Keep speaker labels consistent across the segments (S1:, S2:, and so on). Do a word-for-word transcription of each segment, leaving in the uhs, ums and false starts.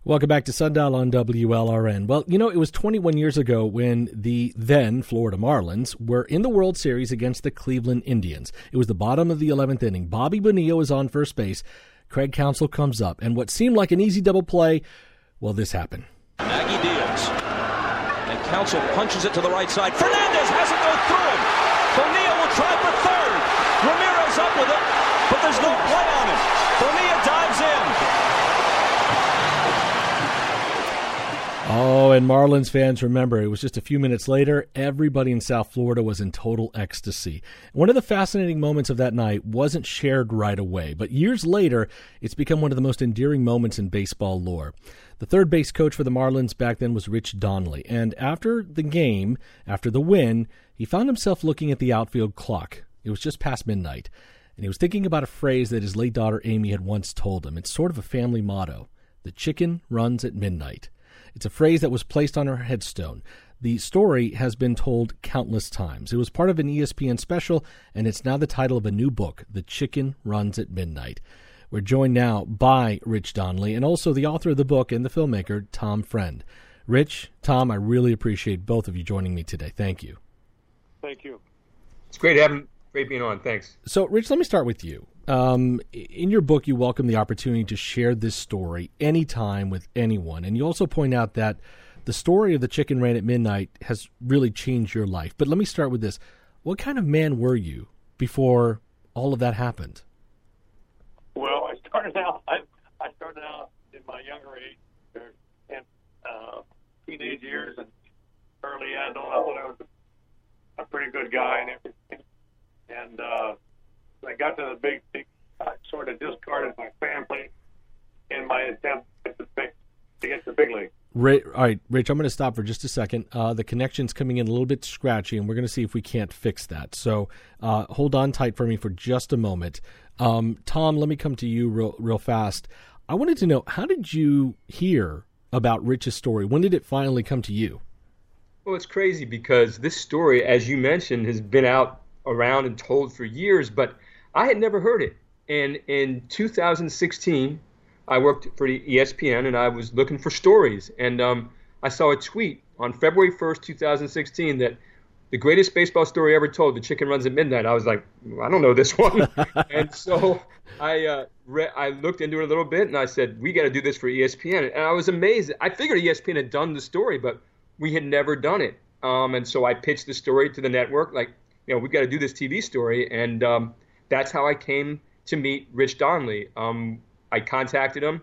S1: Welcome back to Sundial on W L R N. Well, you know, it was twenty-one years ago when the then Florida Marlins were in the World Series against the Cleveland Indians. It was the bottom of the eleventh inning. Bobby Bonilla is on first base. Craig Counsell comes up, and what seemed like an easy double play, well, this happened.
S2: Nagy deals, and Counsell punches it to the right side. Fernandez has it go through him. Bonilla will try for third. Ramirez up with it, but there's no play on him. Bonilla dives in.
S1: Oh, and Marlins fans remember, it was just a few minutes later, everybody in South Florida was in total ecstasy. One of the fascinating moments of that night wasn't shared right away, but years later, it's become one of the most endearing moments in baseball lore. The third base coach for the Marlins back then was Rich Donnelly, and after the game, after the win, he found himself looking at the outfield clock. It was just past midnight, and he was thinking about a phrase that his late daughter Amy had once told him. It's sort of a family motto: the chicken runs at midnight. It's a phrase that was placed on her headstone. The story has been told countless times. It was part of an E S P N special, and it's now the title of a new book, The Chicken Runs at Midnight. We're joined now by Rich Donnelly and also the author of the book and the filmmaker, Tom Friend. Rich, Tom, I really appreciate both of you joining me today. Thank you.
S3: Thank you.
S4: It's great having, great being on. Thanks.
S1: So, Rich, let me start with you. Um, in your book, you welcome the opportunity to share this story anytime with anyone. And you also point out that the story of the chicken ran at midnight has really changed your life. But let me start with this. What kind of man were you before all of that happened?
S3: Well, I started out, I, I started out in my younger age, in uh, teenage years and early adult. I thought I was a pretty good guy and everything. And, uh, I got to the big league, I sort of discarded my family in my attempt to get the big, to get the big league.
S1: Rich, all right, Rich, I'm going to stop for just a second. Uh, the connection's coming in a little bit scratchy, and we're going to see if we can't fix that. So uh, hold on tight for me for just a moment. Um, Tom, let me come to you real, real fast. I wanted to know, how did you hear about Rich's story? When did it finally come to you?
S4: Well, it's crazy because this story, as you mentioned, has been out around and told for years, but I had never heard it. And in two thousand sixteen, I worked for the E S P N, and I was looking for stories. And um, I saw a tweet on February first, two thousand sixteen, that the greatest baseball story ever told, the chicken runs at midnight. I was like, I don't know this one. And so I uh, re- I looked into it a little bit, and I said, we got to do this for E S P N. And I was amazed. I figured E S P N had done the story, but we had never done it. Um, and so I pitched the story to the network, like, you know, we've got to do this T V story. And um, that's how I came to meet Rich Donnelly. Um, I contacted him,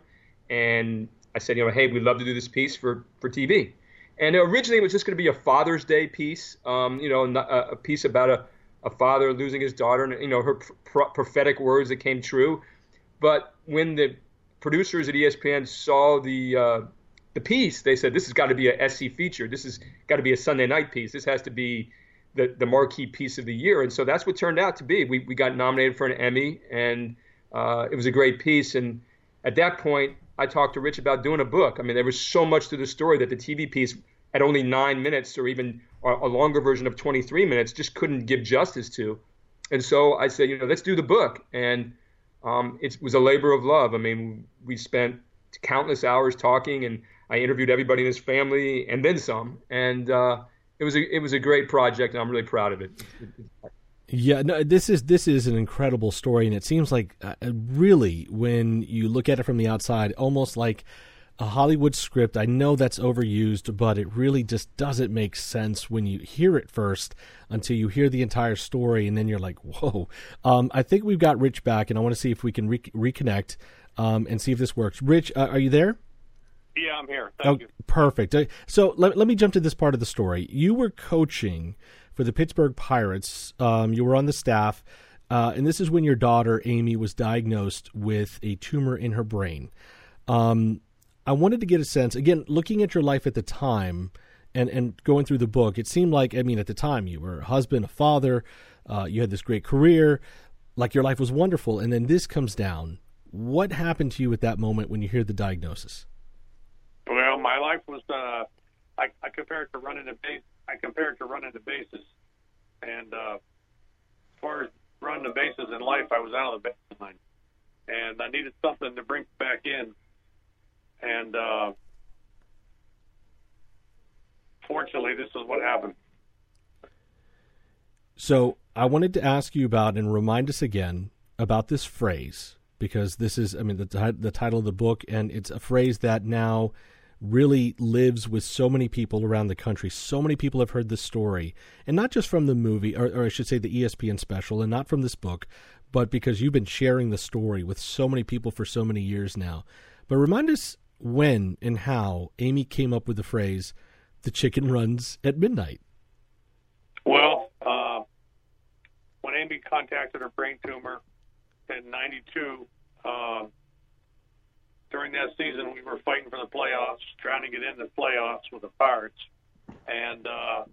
S4: and I said, you know, hey, we'd love to do this piece for, for T V. And originally it was just going to be a Father's Day piece, um, you know, a, a piece about a, a father losing his daughter and, you know, her pr- prophetic words that came true. But when the producers at E S P N saw the uh, the piece, they said, this has got to be a S C feature. This has got to be a Sunday night piece. This has to be the, the marquee piece of the year. And so that's what turned out to be. We we got nominated for an Emmy, and uh, it was a great piece. And at that point, I talked to Rich about doing a book. I mean, there was so much to the story that the T V piece at only nine minutes or even a longer version of twenty-three minutes just couldn't give justice to. And so I said, you know, let's do the book. And um, it was a labor of love. I mean, we spent countless hours talking, and I interviewed everybody in his family and then some. And uh, it was a it was a great project, and I'm really proud of it.
S1: Yeah, no, this is this is an incredible story, and it seems like uh, really, when you look at it from the outside, almost like a Hollywood script. I know that's overused, but it really just doesn't make sense when you hear it first until you hear the entire story, and then you're like, whoa. Um, I think we've got Rich back, and I want to see if we can re- reconnect um, and see if this works. Rich, uh, are you there?
S3: Yeah, I'm here. Thank
S1: oh,
S3: you.
S1: Perfect. Uh, So let, let me jump to this part of the story. You were coaching for the Pittsburgh Pirates. Um, you were on the staff, uh, and this is when your daughter, Amy, was diagnosed with a tumor in her brain. Um, I wanted to get a sense, again, looking at your life at the time and, and going through the book, it seemed like, I mean, at the time you were a husband, a father, uh, you had this great career, like your life was wonderful, and then this comes down. What happened to you at that moment when you hear the diagnosis?
S3: Well, my life was, uh, I, I compared to running the base, I compared to running the bases. And uh, as far as running the bases in life, I was out of the baseline. And I needed something to bring back in. And uh, fortunately, this is what happened.
S1: So I wanted to ask you about and remind us again about this phrase, because this is, I mean, the, the title of the book, and it's a phrase that now really lives with so many people around the country. So many people have heard this story, and not just from the movie, or, or I should say the E S P N special, and not from this book, but because you've been sharing the story with so many people for so many years now. But remind us when and how Amy came up with the phrase, "The chicken runs at midnight."
S3: Well, uh, when Amy contacted her brain tumor in ninety-two, uh, during that season, we were fighting for the playoffs, trying to get into the playoffs with the Pirates. And uh,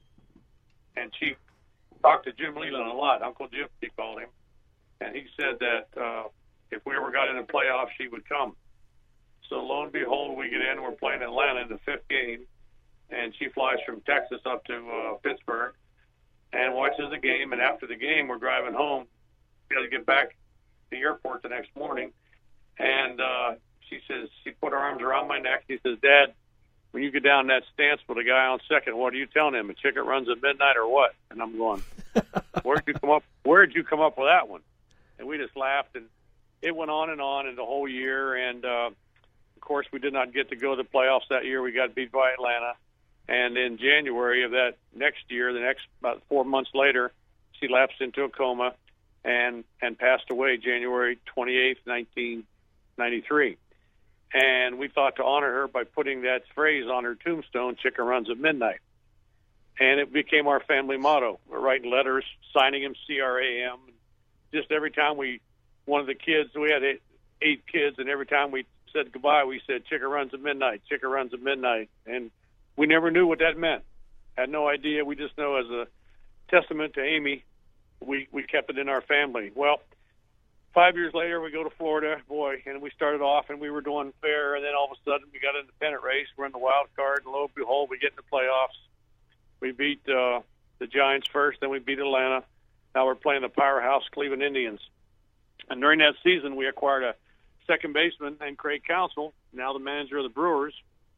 S3: and she talked to Jim Leland a lot, Uncle Jim, he called him. And he said that uh, if we ever got into the playoffs, she would come. So lo and behold, we get in, we're playing Atlanta in the fifth game, and she flies from Texas up to uh, Pittsburgh and watches the game. And after the game, we're driving home. We got to get back to the airport the next morning. And uh, she says, she put her arms around my neck. She says, "Dad, when you get down that stance with a guy on second, what are you telling him? A chicken runs at midnight or what?" And I'm going, where'd you come up? Where'd you come up with that one? And we just laughed, and it went on and on in the whole year. And uh, of course, we did not get to go to the playoffs that year. We got beat by Atlanta. And in January of that next year, the next about four months later, she lapsed into a coma and and passed away January twenty-eighth, nineteen ninety-three. And we thought to honor her by putting that phrase on her tombstone, "Chicken runs at midnight." And it became our family motto. We're writing letters, signing them C R A M. Just every time we, one of the kids, we had eight, eight kids, and every time we said goodbye, we said, "Chicken runs at midnight, chicken runs at midnight." And we never knew what that meant. Had no idea. We just know as a testament to Amy, we, we kept it in our family. Well, five years later, we go to Florida, boy, and we started off, and we were doing fair, and then all of a sudden we got in the pennant race. We're in the wild card, and lo and behold, we get in the playoffs. We beat uh, the Giants first, then we beat Atlanta. Now we're playing the powerhouse Cleveland Indians. And during that season, we acquired a second baseman named Craig Counsell, now the manager of the Brewers.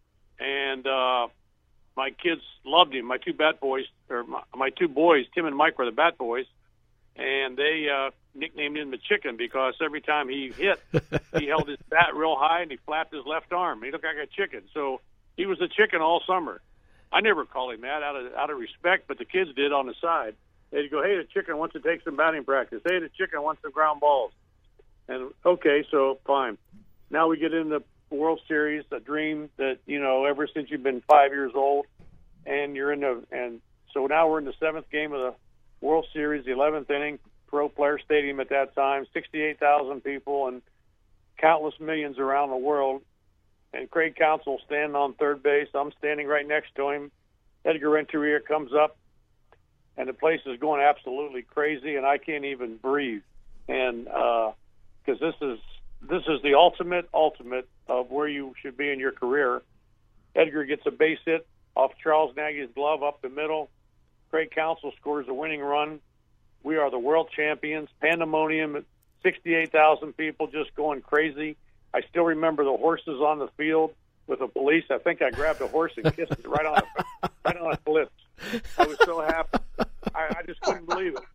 S3: And uh, my kids loved him. My two bat boys, or my, my two boys, Tim and Mike, were the bat boys. And they uh, nicknamed him the Chicken because every time he hit, he held his bat real high and he flapped his left arm. He looked like a chicken. So he was a chicken all summer. I never called him that out of out of respect, but the kids did on the side. They'd go, "Hey, the chicken wants to take some batting practice. Hey, the chicken wants some ground balls." And okay, so fine. Now we get in the World Series, a dream that, you know, ever since you've been five years old, and you're in the and so now we're in the seventh game of the World Series, the eleventh inning, Pro Player Stadium at that time, sixty-eight thousand people and countless millions around the world. And Craig Counsell standing on third base. I'm standing right next to him. Edgar Renteria comes up, and the place is going absolutely crazy, and I can't even breathe. And because uh, this is this is the ultimate, ultimate of where you should be in your career. Edgar gets a base hit off Charles Nagy's glove up the middle. Craig Counsell scores a winning run. We are the world champions. Pandemonium, sixty-eight thousand people just going crazy. I still remember the horses on the field with the police. I think I grabbed a horse and kissed it right on the, right on the lips. I was so happy. I, I just couldn't believe it.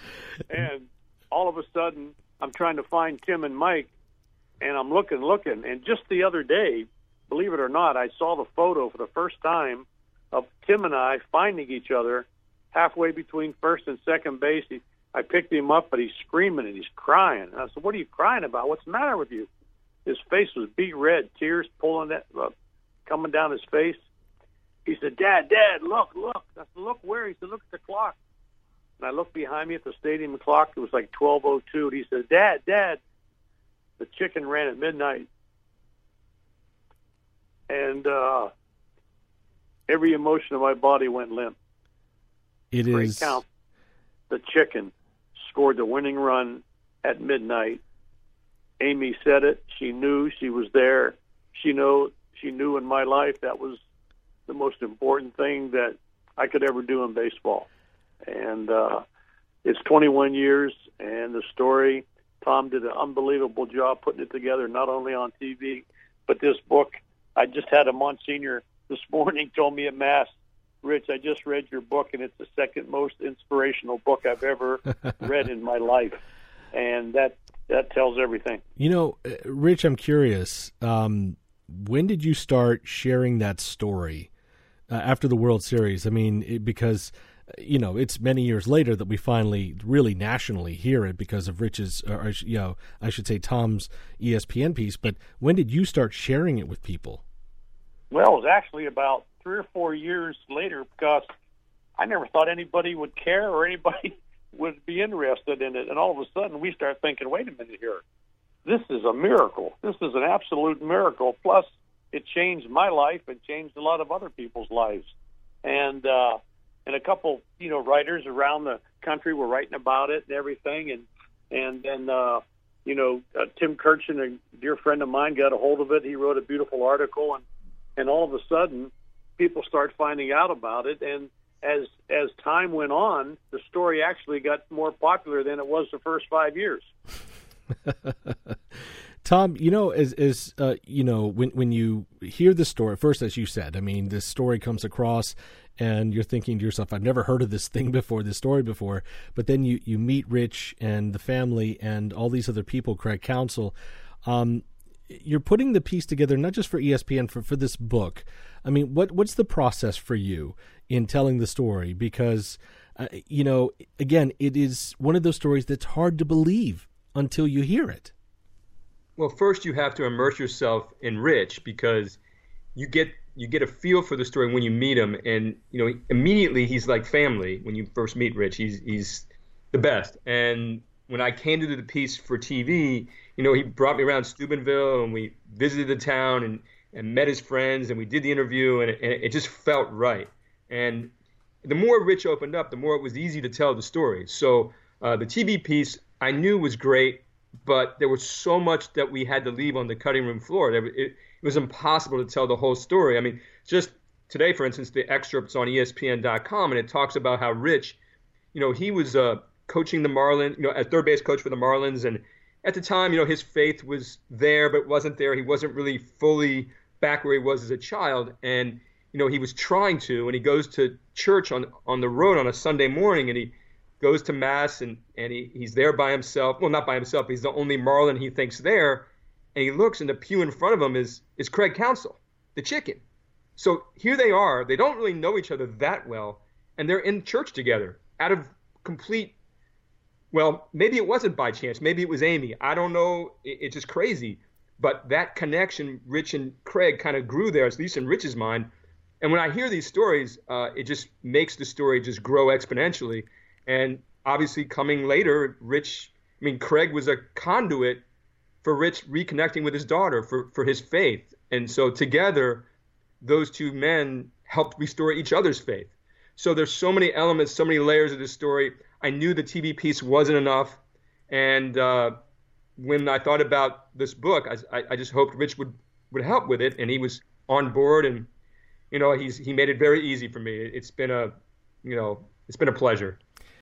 S3: And all of a sudden, I'm trying to find Tim and Mike, and I'm looking, looking. And just the other day, believe it or not, I saw the photo for the first time of Tim and I finding each other halfway between first and second base. He, I picked him up, but he's screaming and he's crying. And I said, "What are you crying about? What's the matter with you?" His face was beet red, tears pulling that, uh, coming down his face. He said, "Dad, Dad, look, look." I said, "Look where?" He said, "Look at the clock." And I looked behind me at the stadium clock. It was like twelve oh two. And he said, "Dad, Dad, the chicken ran at midnight." And uh, every emotion of my body went limp.
S1: It
S3: Great
S1: is.
S3: count. The chicken scored the winning run at midnight. Amy said it. She knew. She was there. She know. She knew in my life that was the most important thing that I could ever do in baseball. And uh, it's twenty-one years, and the story, Tom did an unbelievable job putting it together, not only on T V, But this book, I just had a Monsignor this morning told me at Mass, Rich, I just read your book, and it's the second most inspirational book I've ever read in my life. And that that tells everything.
S1: You know, Rich, I'm curious. Um, when did you start sharing that story uh, after the World Series? I mean, it, because, you know, it's many years later that we finally really nationally hear it because of Rich's, or, you know, I should say Tom's E S P N piece. But when did you start sharing it with people?
S3: Well, it was actually about three or four years later because I never thought anybody would care or anybody would be interested in it. And all of a sudden we start thinking, wait a minute here. This is a miracle. This is an absolute miracle. Plus, it changed my life and changed a lot of other people's lives. And uh, and a couple, you know, writers around the country were writing about it and everything. And and then, uh, you know, uh, Tim Kirchin, a dear friend of mine, got a hold of it. He wrote a beautiful article. And, and all of a sudden, people start finding out about it. And as as time went on, the story actually got more popular than it was the first five years.
S1: Tom, you know, as as uh, you know, when when you hear the story, first, as you said, I mean, this story comes across, and you're thinking to yourself, "I've never heard of this thing before, this story before." But then you you meet Rich and the family and all these other people, Craig Counsell. Um, you're putting the piece together, not just for E S P N, for for this book. I mean, what what's the process for you in telling the story? Because uh, you know, again, it is one of those stories that's hard to believe until you hear it.
S4: Well, first you have to immerse yourself in Rich because you get you get a feel for the story when you meet him, and you know immediately he's like family when you first meet Rich. He's he's the best. And when I came to do the piece for T V, you know, he brought me around Steubenville and we visited the town and, and met his friends and we did the interview, and it, and it just felt right. And the more Rich opened up, the more it was easy to tell the story. So uh, the T V piece I knew was great, but there was so much that we had to leave on the cutting room floor. It, it, it was impossible to tell the whole story. I mean, just today, for instance, the excerpt's on E S P N dot com, and it talks about how Rich, you know, he was uh, coaching the Marlins, you know, as third base coach for the Marlins, and at the time, you know, his faith was there, but wasn't there. He wasn't really fully back where he was as a child, and you know, he was trying to, and he goes to church on on the road on a Sunday morning, and he goes to Mass, and, and he, he's there by himself. Well, not by himself. He's the only Marlin he thinks there. And he looks, and the pew in front of him is is Craig Counsell, the chicken. So here they are. They don't really know each other that well, and they're in church together out of complete, well, maybe it wasn't by chance. Maybe it was Amy. I don't know. It, it's just crazy. But that connection, Rich and Craig, kind of grew there, at least in Rich's mind. And when I hear these stories, uh, it just makes the story just grow exponentially. And obviously coming later, Rich, I mean, Craig was a conduit for Rich reconnecting with his daughter, for, for his faith. And so together, those two men helped restore each other's faith. So there's so many elements, so many layers of this story. I knew the T V piece wasn't enough. And uh, when I thought about this book, I, I just hoped Rich would, would help with it. And he was on board. And, you know, he's he made it very easy for me. It's been a, you know, it's been a pleasure.